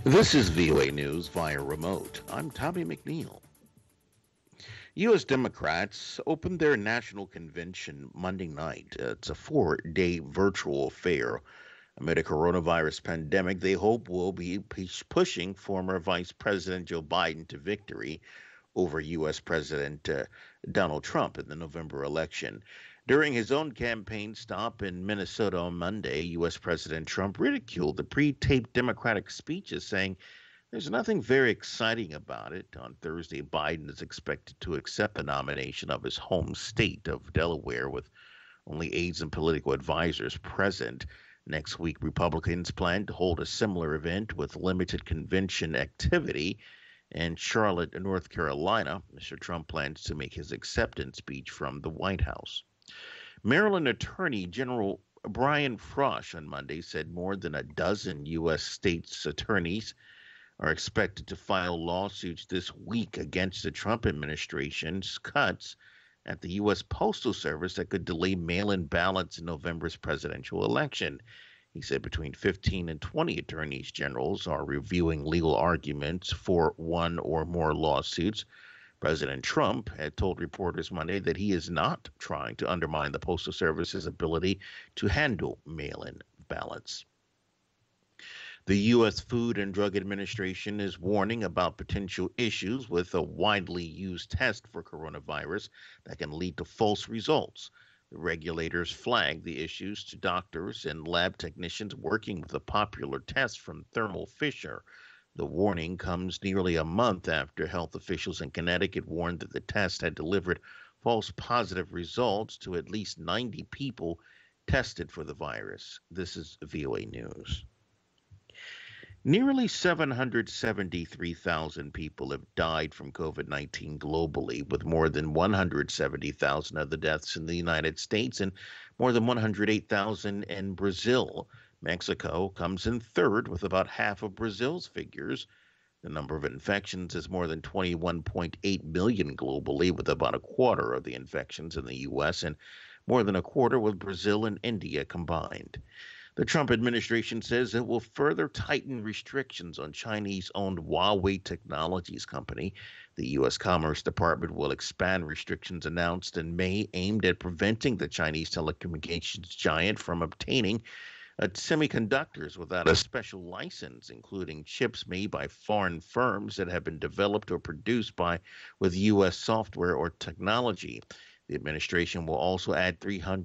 This is VOA News via remote. I'm Tommy McNeil. U.S. Democrats opened their national convention Monday night. It's a 4-day virtual affair. Amid a coronavirus pandemic, they hope will be pushing former Vice President Joe Biden to victory over U.S. President Donald Trump in the November election. During his own campaign stop in Minnesota on Monday, U.S. President Trump ridiculed the pre taped Democratic speeches, saying there's nothing very exciting about it. On Thursday, Biden is expected to accept the nomination of his home state of Delaware, with only aides and political advisors present. Next week, Republicans plan to hold a similar event with limited convention activity in Charlotte, North Carolina. Mr. Trump plans to make his acceptance speech from the White House. Maryland Attorney General Brian Frosh on Monday said more than a dozen U.S. states' attorneys are expected to file lawsuits this week against the Trump administration's cuts at the U.S. Postal Service that could delay mail-in ballots in November's presidential election. He said between 15 and 20 attorneys generals are reviewing legal arguments for one or more lawsuits. President Trump had told reporters Monday that he is not trying to undermine the Postal Service's ability to handle mail-in ballots. The U.S. Food and Drug Administration is warning about potential issues with a widely used test for coronavirus that can lead to false results. The regulators flagged the issues to doctors and lab technicians working with the popular test from Thermo Fisher. The warning comes nearly a month after health officials in Connecticut warned that the test had delivered false positive results to at least 90 people tested for the virus. This is VOA News. Nearly 773,000 people have died from COVID-19 globally, with more than 170,000 of the deaths in the United States and more than 108,000 in Brazil. Mexico comes in third with about half of Brazil's figures. The number of infections is more than 21.8 million globally, with about a quarter of the infections in the U.S. and more than a quarter with Brazil and India combined. The Trump administration says it will further tighten restrictions on Chinese-owned Huawei Technologies company. The U.S. Commerce Department will expand restrictions announced in May aimed at preventing the Chinese telecommunications giant from obtaining semiconductors without a special license, including chips made by foreign firms that have been developed or produced with U.S. software or technology. The administration will also add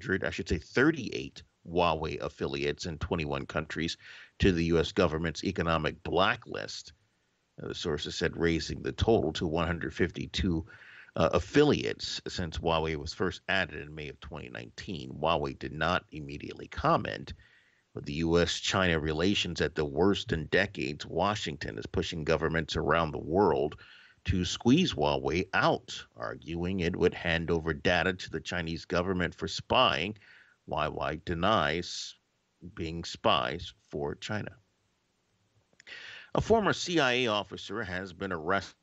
38 Huawei affiliates in 21 countries to the U.S. government's economic blacklist. The sources said raising the total to 152 affiliates since Huawei was first added in May of 2019. Huawei did not immediately comment. With the U.S.-China relations at the worst in decades, Washington is pushing governments around the world to squeeze Huawei out, arguing it would hand over data to the Chinese government for spying. Huawei denies being spies for China. A former CIA officer has been arrested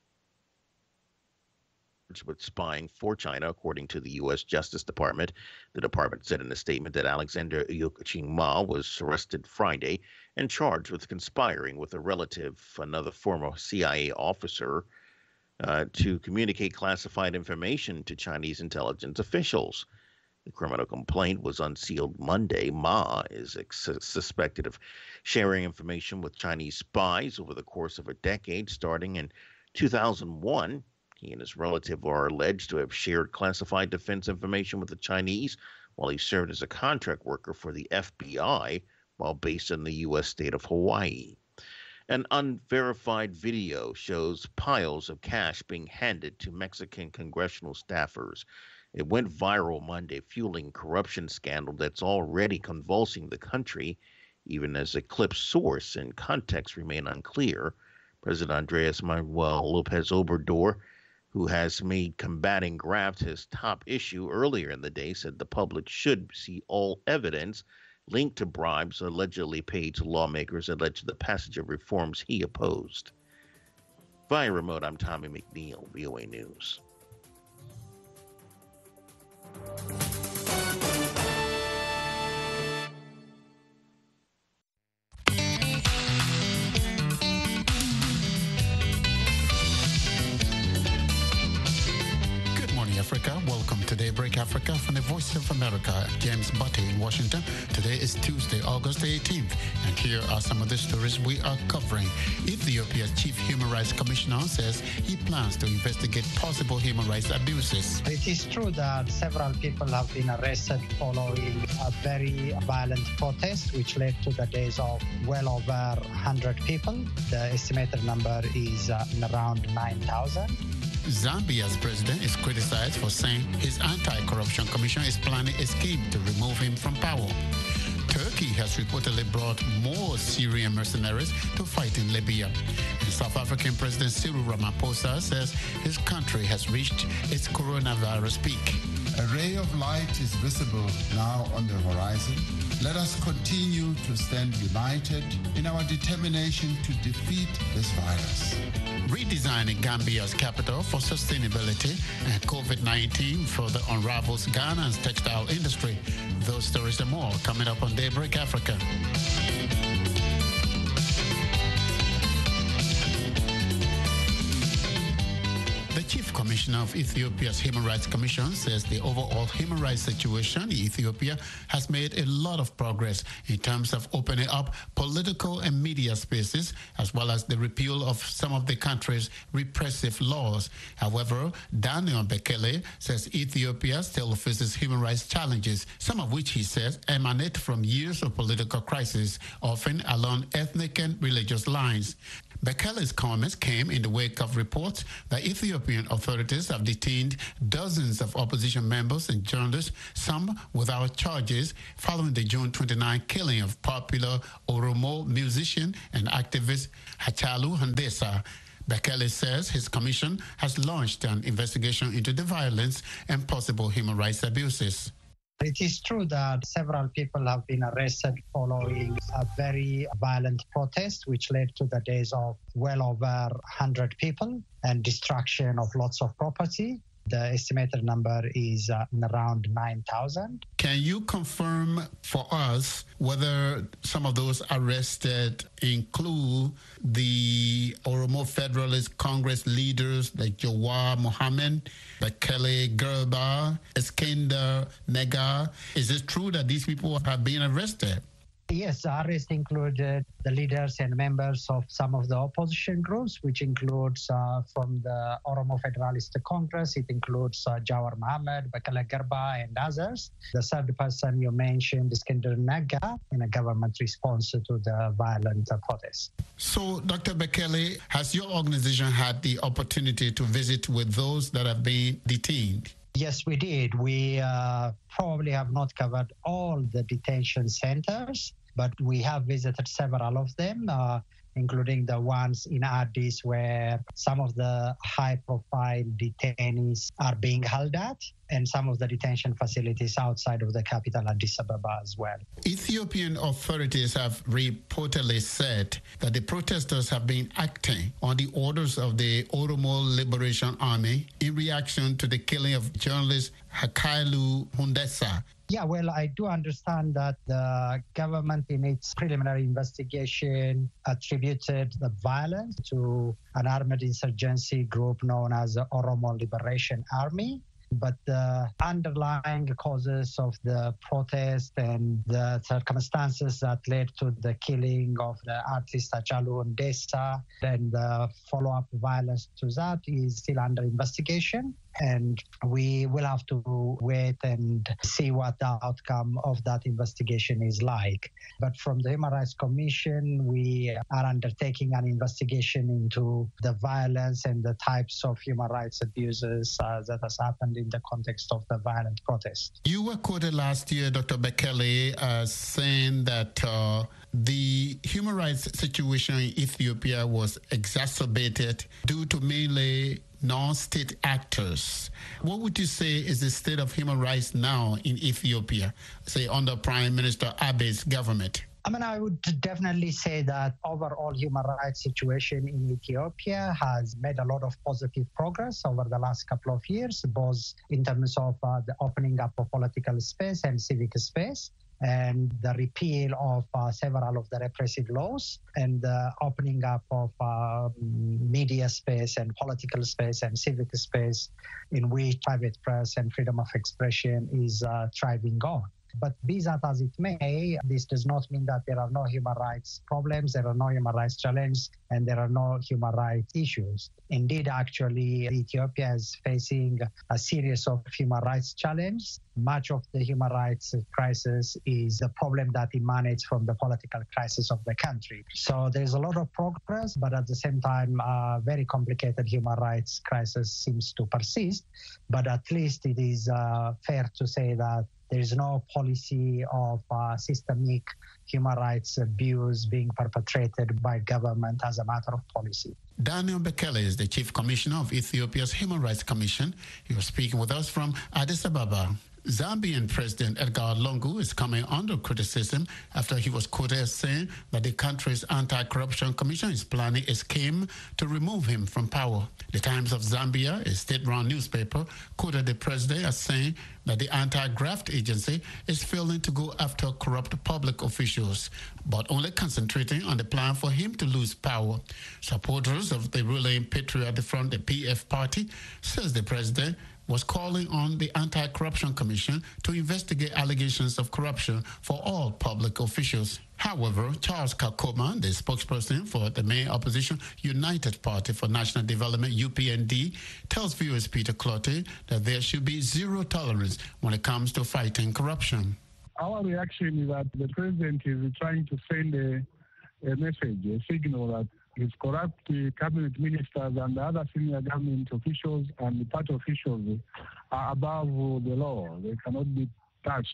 with spying for China, according to the U.S. Justice Department. The department said in a statement that Alexander Yuching Ma was arrested Friday and charged with conspiring with a relative, another former CIA officer, to communicate classified information to Chinese intelligence officials. The criminal complaint was unsealed Monday. Ma is suspected of sharing information with Chinese spies over the course of a decade, starting in 2001. He and his relative are alleged to have shared classified defense information with the Chinese while he served as a contract worker for the FBI while based in the U.S. state of Hawaii. An unverified video shows piles of cash being handed to Mexican congressional staffers. It went viral Monday, fueling corruption scandal that's already convulsing the country, even as the clip's source and context remain unclear. President Andres Manuel Lopez Obrador, who has made combating graft his top issue earlier in the day, said the public should see all evidence linked to bribes allegedly paid to lawmakers that led to the passage of reforms he opposed. Via remote, I'm Tommy McNeil, VOA News. Africa from the Voice of America. James Butty in Washington. Today is Tuesday, August 18th, and here are some of the stories we are covering. Ethiopia's Chief Human Rights Commissioner says he plans to investigate possible human rights abuses. It is true that several people have been arrested following a very violent protest, which led to the deaths of well over 100 people. The estimated number is around 9,000. Zambia's president is criticized for saying his anti-corruption commission is planning a scheme to remove him from power. Turkey has reportedly brought more Syrian mercenaries to fight in Libya. And South African President Cyril Ramaphosa says his country has reached its coronavirus peak. A ray of light is visible now on the horizon. Let us continue to stand united in our determination to defeat this virus. Redesigning Gambia's capital for sustainability, and COVID-19 further unravels Ghana's textile industry. Those stories and more coming up on Daybreak Africa. The Chief Commissioner of Ethiopia's Human Rights Commission says the overall human rights situation in Ethiopia has made a lot of progress in terms of opening up political and media spaces, as well as the repeal of some of the country's repressive laws. However, Daniel Bekele says Ethiopia still faces human rights challenges, some of which he says emanate from years of political crisis, often along ethnic and religious lines. Bekele's comments came in the wake of reports that Ethiopian authorities have detained dozens of opposition members and journalists, some without charges, following the June 29 killing of popular Oromo musician and activist Hachalu Hundessa. Bekele says his commission has launched an investigation into the violence and possible human rights abuses. It is true that several people have been arrested following a very violent protest, which led to the deaths of well over 100 people and destruction of lots of property. The estimated number is around 9,000. Can you confirm for us whether some of those arrested include the Oromo Federalist Congress leaders like Jawar Mohammed, Bekele Garba, Iskender Nega? Is it true that these people have been arrested? Yes, the arrest included the leaders and members of some of the opposition groups, which includes from the Oromo Federalist Congress. It includes Jawar Mohammed, Bekele Garba, and others. The third person you mentioned is Iskender Nega, in a government response to the violent protest. So, Dr. Bekele, has your organization had the opportunity to visit with those that have been detained? Yes, we did. We probably have not covered all the detention centers, but we have visited several of them, including the ones in Addis where some of the high-profile detainees are being held at, and some of the detention facilities outside of the capital, Addis Ababa, as well. Ethiopian authorities have reportedly said that the protesters have been acting on the orders of the Oromo Liberation Army in reaction to the killing of journalist Hachalu Hundessa. Yeah, well, I do understand that the government in its preliminary investigation attributed the violence to an armed insurgency group known as the Oromo Liberation Army. But the underlying causes of the protest and the circumstances that led to the killing of the artist Hachalu Hundessa and the follow-up violence to that is still under investigation. And we will have to wait and see what the outcome of that investigation is like. But from the Human Rights Commission, we are undertaking an investigation into the violence and the types of human rights abuses that has happened in the context of the violent protest. You were quoted last year, Dr. Bekele, as saying that the human rights situation in Ethiopia was exacerbated due to mainly non-state actors. What would you say is the state of human rights now in Ethiopia, say under Prime Minister Abiy's government? I would definitely say that overall human rights situation in Ethiopia has made a lot of positive progress over the last couple of years, both in terms of the opening up of political space and civic space. and the repeal of several of the repressive laws and the opening up of media space and political space and civic space in which private press and freedom of expression is thriving on. But be that as it may, this does not mean that there are no human rights problems, there are no human rights challenges, and there are no human rights issues. Indeed, actually, Ethiopia is facing a series of human rights challenges. Much of the human rights crisis is a problem that emanates from the political crisis of the country. So there's a lot of progress, but at the same time, a very complicated human rights crisis seems to persist. But at least it is fair to say that there is no policy of systemic human rights abuse being perpetrated by government as a matter of policy. Daniel Bekele is the Chief Commissioner of Ethiopia's Human Rights Commission. He was speaking with us from Addis Ababa. Zambian President Edgar Lungu is coming under criticism after he was quoted as saying that the country's anti-corruption commission is planning a scheme to remove him from power. The Times of Zambia, a state-run newspaper, quoted the president as saying that the anti-graft agency is failing to go after corrupt public officials, but only concentrating on the plan for him to lose power. Supporters of the ruling Patriotic Front, the PF party, says the president was calling on the Anti-Corruption Commission to investigate allegations of corruption for all public officials. However, Charles Kakoma, the spokesperson for the main opposition United Party for National Development, UPND, tells viewers Peter Clottey that there should be zero tolerance when it comes to fighting corruption. Our reaction is that the president is trying to send a message, a signal that his corrupt cabinet ministers and the other senior government officials and the party officials are above the law. They cannot be touched.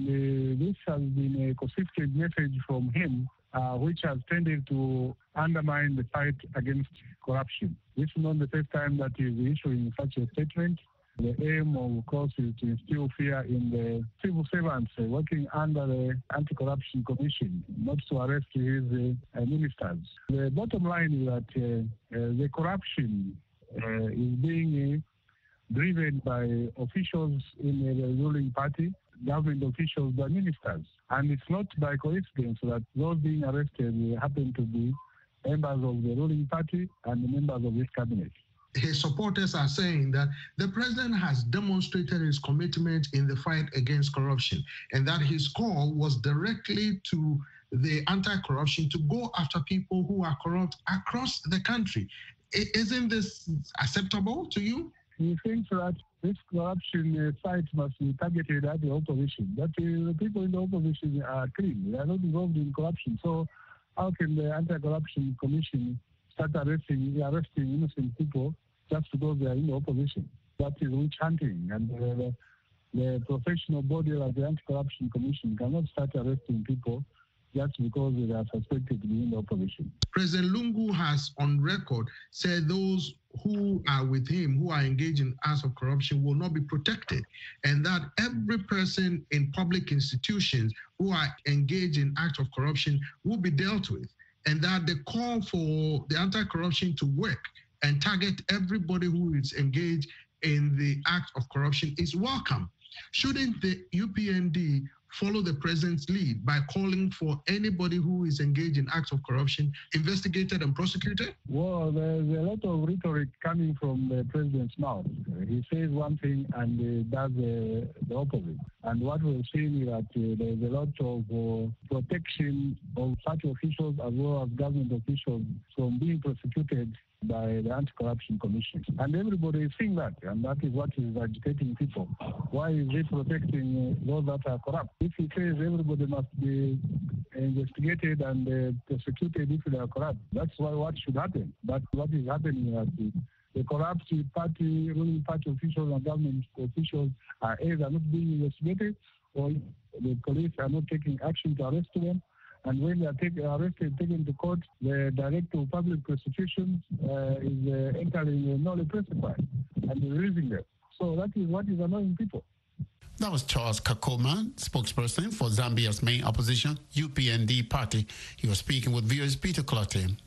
And this has been a consistent message from him, which has tended to undermine the fight against corruption. This is not the first time that he is issuing such a statement. The aim, of course, is to instill fear in the civil servants working under the Anti-Corruption Commission, not to arrest his ministers. The bottom line is that the corruption is being driven by officials in the ruling party, government officials, by ministers. And it's not by coincidence that those being arrested happen to be members of the ruling party and members of his cabinet. His supporters are saying that the president has demonstrated his commitment in the fight against corruption and that his call was directly to the anti-corruption to go after people who are corrupt across the country. Isn't this acceptable to you? He thinks that this corruption fight must be targeted at the opposition. But the people in the opposition are clean. They are not involved in corruption. So how can the Anti-Corruption Commission start arresting innocent people just because they are in the opposition? That is witch hunting, and the professional body of the Anti-Corruption Commission cannot start arresting people just because they are suspected to be in the opposition. President Lungu has on record said those who are with him, who are engaged in acts of corruption, will not be protected, and that every person in public institutions who are engaged in acts of corruption will be dealt with, and that the call for the anti-corruption to work and target everybody who is engaged in the act of corruption is welcome. Shouldn't the UPND follow the president's lead by calling for anybody who is engaged in acts of corruption investigated and prosecuted? Well, there's a lot of rhetoric coming from the president's mouth. He says one thing and does the opposite. And what we're seeing is that there's a lot of protection of party officials as well as government officials from being prosecuted by the Anti-Corruption Commission. And everybody is seeing that, and that is what is agitating people. Why is he protecting those that are corrupt? If he says everybody must be investigated and prosecuted if they are corrupt, that's what should happen. But what is happening is the corrupt party, ruling party officials and government officials are either not being investigated or the police are not taking action to arrest them. And when they are arrested, taken to court, the Director of Public Prosecution is entering no classified and releasing them. So that is what is annoying people. That was Charles Kakoma, spokesperson for Zambia's main opposition, UPND party. He was speaking with viewers Peter Clottey.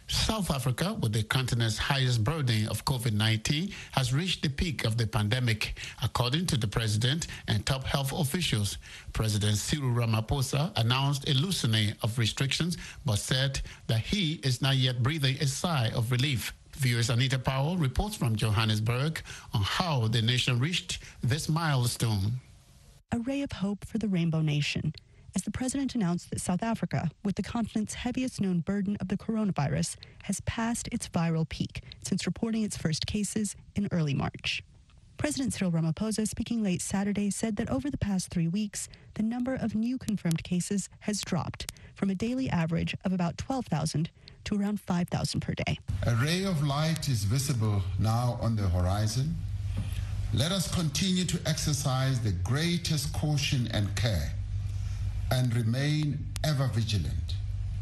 South Africa, with the continent's highest burden of COVID-19, has reached the peak of the pandemic, according to the president and top health officials. President Cyril Ramaphosa announced a loosening of restrictions, but said that he is not yet breathing a sigh of relief. Viewers Anita Powell reports from Johannesburg on how the nation reached this milestone. A ray of hope for the Rainbow Nation, as the president announced that South Africa, with the continent's heaviest known burden of the coronavirus, has passed its viral peak since reporting its first cases in early March. President Cyril Ramaphosa, speaking late Saturday, said that over the past 3 weeks, the number of new confirmed cases has dropped from a daily average of about 12,000 to around 5,000 per day. A ray of light is visible now on the horizon. Let us continue to exercise the greatest caution and care and remain ever vigilant.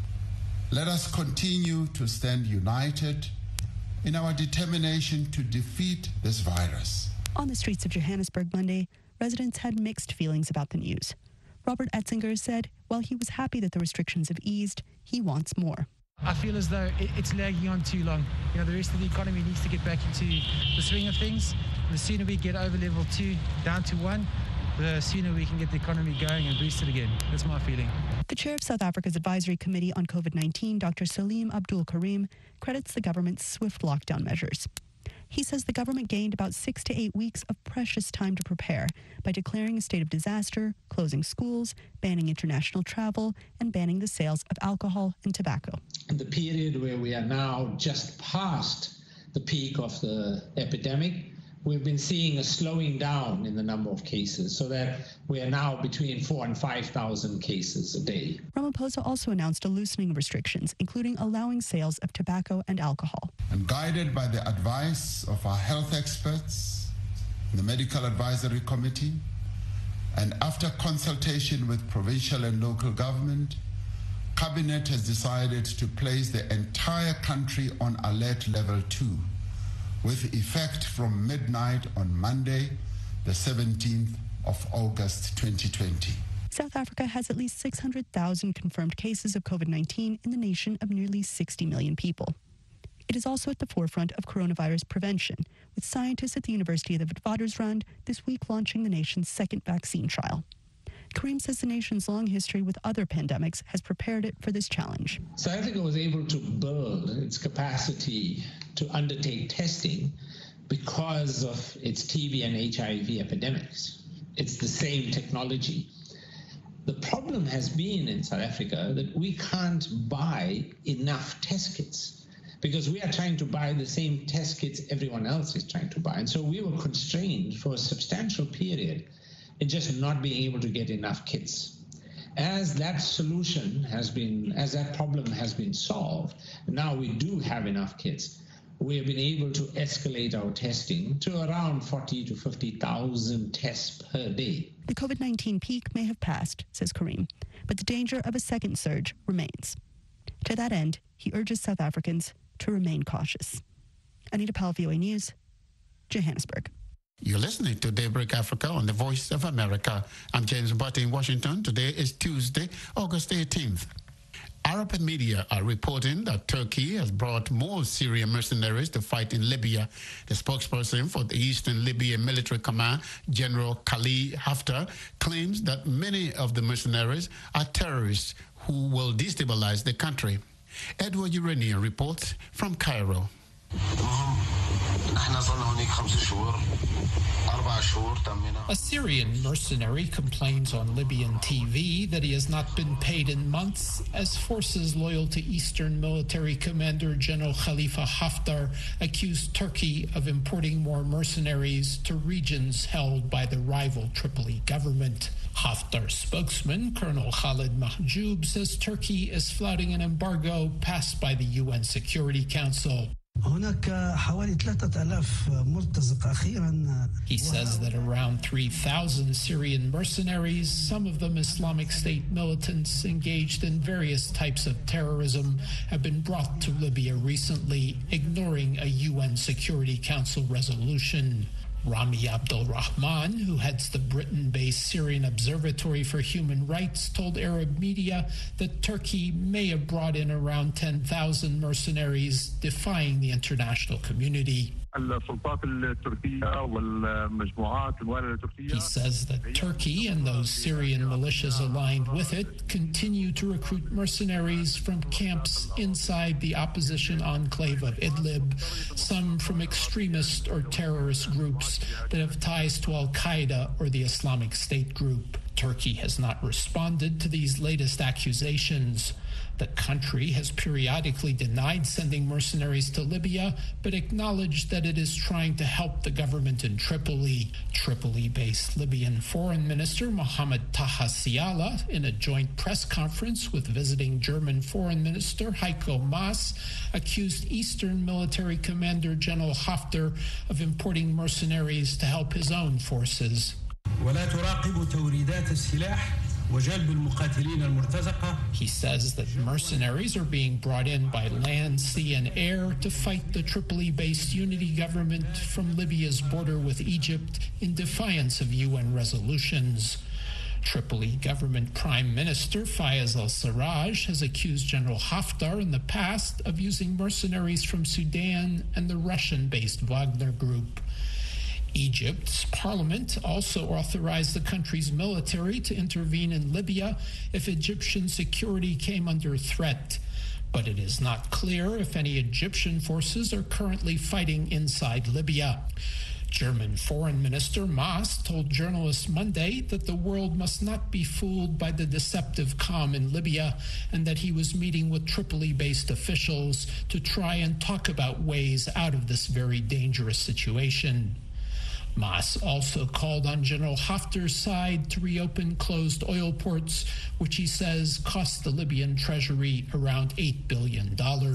Let us continue to stand united in our determination to defeat this virus. On the streets of Johannesburg Monday, residents had mixed feelings about the news. Robert Etzinger said while he was happy that the restrictions have eased, he wants more. I feel as though it's lagging on too long. You know, the rest of the economy needs to get back into the swing of things. The sooner we get over level 2 down to 1, the sooner we can get the economy going and boost it again. That's my feeling. The chair of South Africa's Advisory Committee on COVID-19, Dr. Salim Abdul Karim, credits the government's swift lockdown measures. He says the government gained about 6 to 8 weeks of precious time to prepare by declaring a state of disaster, closing schools, banning international travel, and banning the sales of alcohol and tobacco. In the period where we are now just past the peak of the epidemic, we've been seeing a slowing down in the number of cases, so that we are now between 4,000 and 5,000 cases a day. Ramaphosa also announced a loosening of restrictions, including allowing sales of tobacco and alcohol. And guided by the advice of our health experts, the Medical Advisory Committee, and after consultation with provincial and local government, Cabinet has decided to place the entire country on alert level 2. With effect from midnight on Monday, the 17th of August 2020. South Africa has at least 600,000 confirmed cases of COVID-19 in the nation of nearly 60 million people. It is also at the forefront of coronavirus prevention, with scientists at the University of the Witwatersrand this week launching the nation's second vaccine trial. Karim says the nation's long history with other pandemics has prepared it for this challenge. South Africa was able to build its capacity to undertake testing because of its TB and HIV epidemics. It's the same technology. The problem has been in South Africa that we can't buy enough test kits because we are trying to buy the same test kits everyone else is trying to buy. And so we were constrained for a substantial period in just not being able to get enough kits. As that problem has been solved, now we do have enough kits. We have been able to escalate our testing to around 40 to 50,000 tests per day. The COVID-19 peak may have passed, says Karim, but the danger of a second surge remains. To that end, he urges South Africans to remain cautious. Anita Powell, VOA News, Johannesburg. You're listening to Daybreak Africa on the Voice of America. I'm James Butte in Washington. Today is Tuesday, August 18th. Arab media are reporting that Turkey has brought more Syrian mercenaries to fight in Libya. The spokesperson for the Eastern Libyan Military Command, General Khalid Haftar, claims that many of the mercenaries are terrorists who will destabilize the country. Edward Urania reports from Cairo. A Syrian mercenary complains on Libyan TV that he has not been paid in months as forces loyal to Eastern Military Commander General Khalifa Haftar accused Turkey of importing more mercenaries to regions held by the rival Tripoli government. Haftar's spokesman, Colonel Khalid Mahjoub, says Turkey is flouting an embargo passed by the UN Security Council. He says that around 3,000 Syrian mercenaries, some of them Islamic State militants engaged in various types of terrorism, have been brought to Libya recently, ignoring a UN Security Council resolution. Rami Abdulrahman, who heads the Britain-based Syrian Observatory for Human Rights, told Arab media that Turkey may have brought in around 10,000 mercenaries, defying the international community. He says that Turkey and those Syrian militias aligned with it continue to recruit mercenaries from camps inside the opposition enclave of Idlib, some from extremist or terrorist groups that have ties to Al-Qaeda or the Islamic State group. Turkey has not responded to these latest accusations. The country has periodically denied sending mercenaries to Libya, but acknowledged that it is trying to help the government in Tripoli. Tripoli-based Libyan Foreign Minister Mohammed Taha Siala, in a joint press conference with visiting German Foreign Minister Heiko Maas, accused Eastern Military Commander General Haftar of importing mercenaries to help his own forces. He says that mercenaries are being brought in by land, sea, and air to fight the Tripoli-based unity government from Libya's border with Egypt in defiance of UN resolutions. Tripoli government Prime Minister Fayez al-Sarraj has accused General Haftar in the past of using mercenaries from Sudan and the Russian-based Wagner Group. Egypt's parliament also authorized the country's military to intervene in Libya if Egyptian security came under threat. But it is not clear if any Egyptian forces are currently fighting inside Libya. German Foreign Minister Maas told journalists Monday that the world must not be fooled by the deceptive calm in Libya and that he was meeting with Tripoli-based officials to try and talk about ways out of this very dangerous situation. Maas also called on General Haftar's side to reopen closed oil ports, which he says cost the Libyan treasury around $8 billion.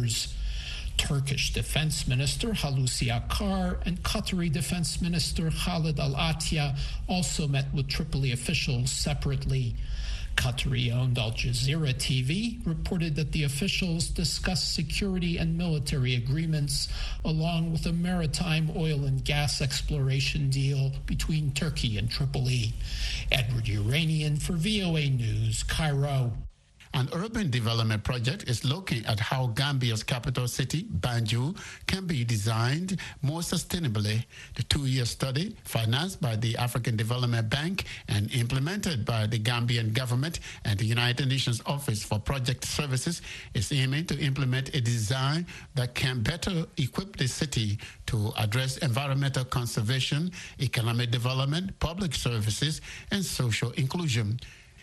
Turkish Defense Minister Hulusi Akar and Qatari Defense Minister Khalid Al-Attiyah also met with Tripoli officials separately. Qatari-owned Al Jazeera TV reported that the officials discussed security and military agreements, along with a maritime oil and gas exploration deal between Turkey and Tripoli. Edward Uranian for VOA News, Cairo. An urban development project is looking at how Gambia's capital city, Banjul, can be designed more sustainably. The two-year study, financed by the African Development Bank and implemented by the Gambian government and the United Nations Office for Project Services, is aiming to implement a design that can better equip the city to address environmental conservation, economic development, public services, and social inclusion.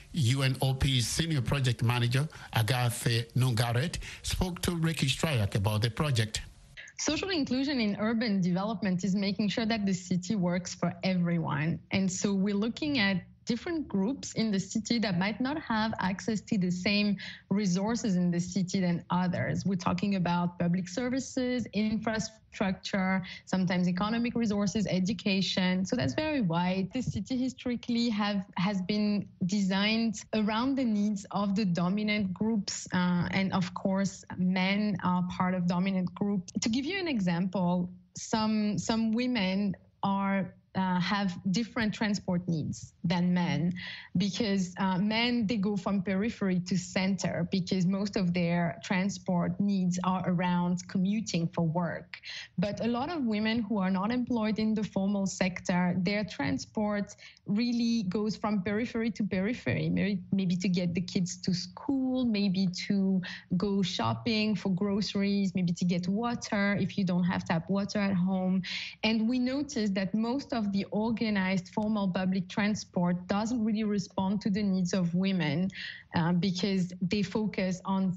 UNOP's Senior Project Manager, Agathe Nungaret, spoke to Ricky Stryak about the project. Social inclusion in urban development is making sure that the city works for everyone. And so we're looking at different groups in the city that might not have access to the same resources in the city than others. We're talking about public services, infrastructure, sometimes economic resources, education. So that's very wide. The city historically has been designed around the needs of the dominant groups. And of course, men are part of dominant groups. To give you an example, some women have different transport needs than men, because men, they go from periphery to center because most of their transport needs are around commuting for work. But a lot of women who are not employed in the formal sector, their transport really goes from periphery to periphery, maybe to get the kids to school, maybe to go shopping for groceries, maybe to get water if you don't have tap water at home. And we noticed that most of the organized formal public transport doesn't really respond to the needs of women because they focus on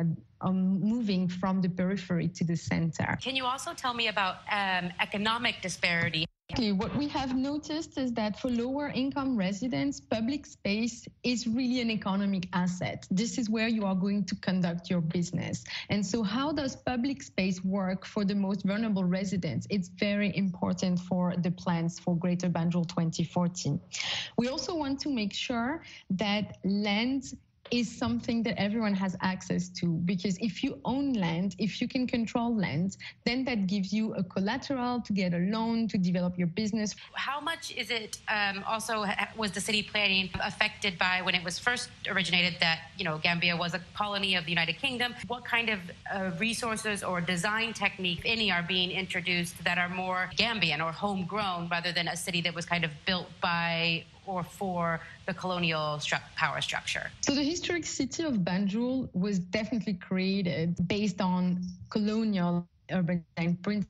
moving from the periphery to the center. Can you also tell me about economic disparity? What we have noticed is that for lower income residents, public space is really an economic asset. This is where you are going to conduct your business. And so how does public space work for the most vulnerable residents? It's very important for the plans for Greater Banjul 2014. We also want to make sure that land is something that everyone has access to, because if you own land, if you can control land, then that gives you a collateral to get a loan to develop your business. How much is it also was the city planning affected by when it was first originated that, Gambia was a colony of the United Kingdom? What kind of resources or design technique, if any, are being introduced that are more Gambian or homegrown rather than a city that was kind of built by or for the colonial power structure? So the historic city of Banjul was definitely created based on colonial urban design principles.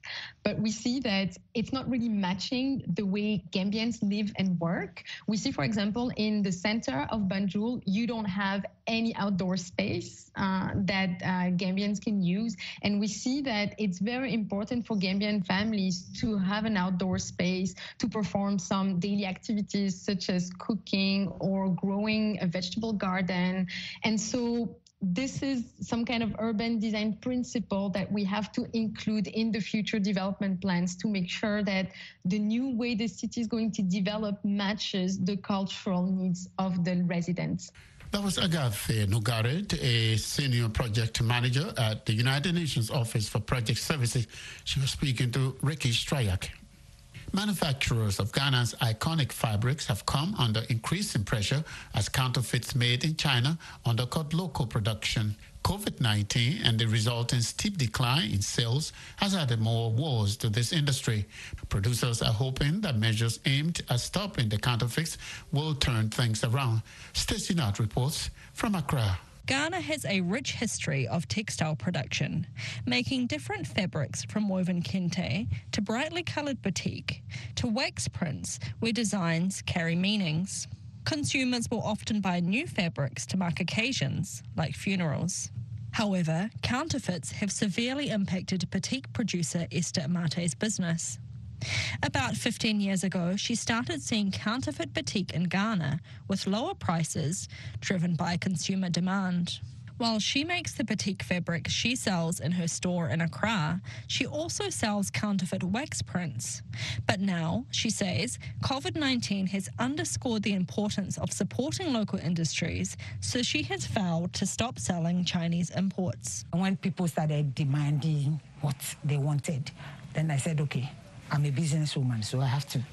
But we see that it's not really matching the way Gambians live and work. We see, for example, in the center of Banjul, you don't have any outdoor space that Gambians can use. And we see that it's very important for Gambian families to have an outdoor space to perform some daily activities such as cooking or growing a vegetable garden. And so this is some kind of urban design principle that we have to include in the future development plans to make sure that the new way the city is going to develop matches the cultural needs of the residents. That was Agathe Nugaret, a senior project manager at the United Nations Office for Project Services. She was speaking to Ricky Strayak. Manufacturers of Ghana's iconic fabrics have come under increasing pressure as counterfeits made in China undercut local production. COVID-19 and the resulting steep decline in sales has added more woes to this industry. Producers are hoping that measures aimed at stopping the counterfeits will turn things around. Stacey Knott reports from Accra. Ghana has a rich history of textile production, making different fabrics from woven kente to brightly coloured batik to wax prints where designs carry meanings. Consumers will often buy new fabrics to mark occasions, like funerals. However, counterfeits have severely impacted batik producer Esther Amate's business. About 15 years ago, she started seeing counterfeit batik in Ghana with lower prices driven by consumer demand. While she makes the batik fabric she sells in her store in Accra, she also sells counterfeit wax prints. But now, she says, COVID-19 has underscored the importance of supporting local industries, so she has vowed to stop selling Chinese imports. When people started demanding what they wanted, then I said, okay, I'm a businesswoman, so I have to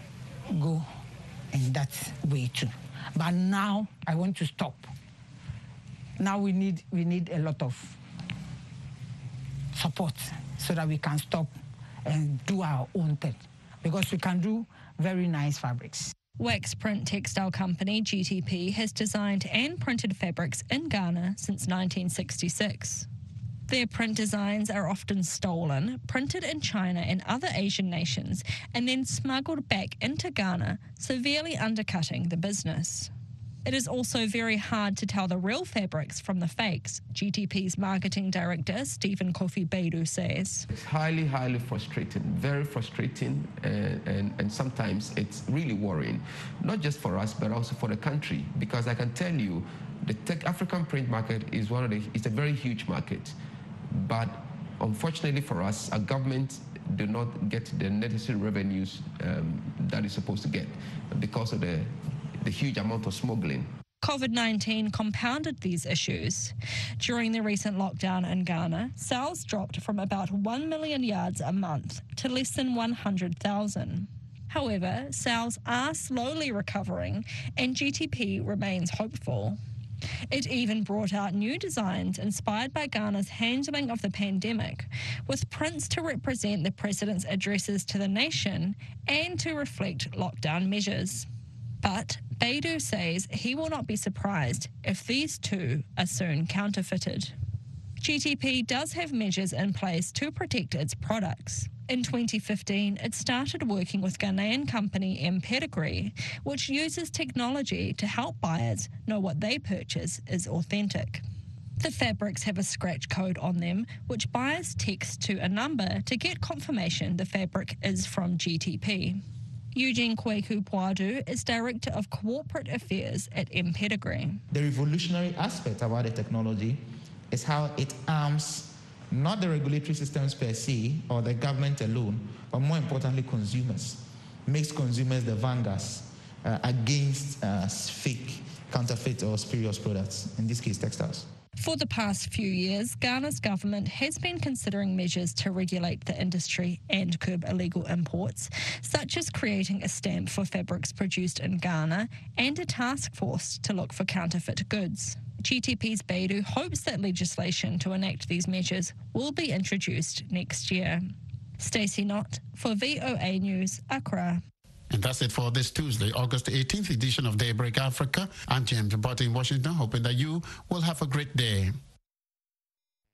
go in that way too. But now I want to stop. Now we need a lot of support so that we can stop and do our own thing, because we can do very nice fabrics. Wax print textile company GTP has designed and printed fabrics in Ghana since 1966. Their print designs are often stolen, printed in China and other Asian nations, and then smuggled back into Ghana, severely undercutting the business. It is also very hard to tell the real fabrics from the fakes, GTP's marketing director, Stephen Kofi Baidu, says. It's highly, highly frustrating, very frustrating, and sometimes it's really worrying, not just for us, but also for the country, because I can tell you, the African print market is it's a very huge market. But unfortunately for us, our government do not get the necessary revenues that it's supposed to get because of the huge amount of smuggling. COVID-19 compounded these issues. During the recent lockdown in Ghana, sales dropped from about 1 million yards a month to less than 100,000. However, sales are slowly recovering and GTP remains hopeful. It even brought out new designs inspired by Ghana's handling of the pandemic, with prints to represent the president's addresses to the nation and to reflect lockdown measures. But Baidu says he will not be surprised if these too are soon counterfeited. GTP does have measures in place to protect its products. In 2015, it started working with Ghanaian company M Pedigree, which uses technology to help buyers know what they purchase is authentic. The fabrics have a scratch code on them, which buyers text to a number to get confirmation the fabric is from GTP. Eugene Kweku Poadu is Director of Corporate Affairs at M Pedigree. The revolutionary aspect about the technology is how it arms not the regulatory systems per se or the government alone, but more importantly consumers. Makes consumers the vanguards against fake counterfeit or spurious products, in this case, textiles. For the past few years, Ghana's government has been considering measures to regulate the industry and curb illegal imports, such as creating a stamp for fabrics produced in Ghana and a task force to look for counterfeit goods. GTP's Beidou hopes that legislation to enact these measures will be introduced next year. Stacey Knott for VOA News, Accra. And that's it for this Tuesday, August 18th edition of Daybreak Africa. I'm James Botte in Washington, hoping that you will have a great day.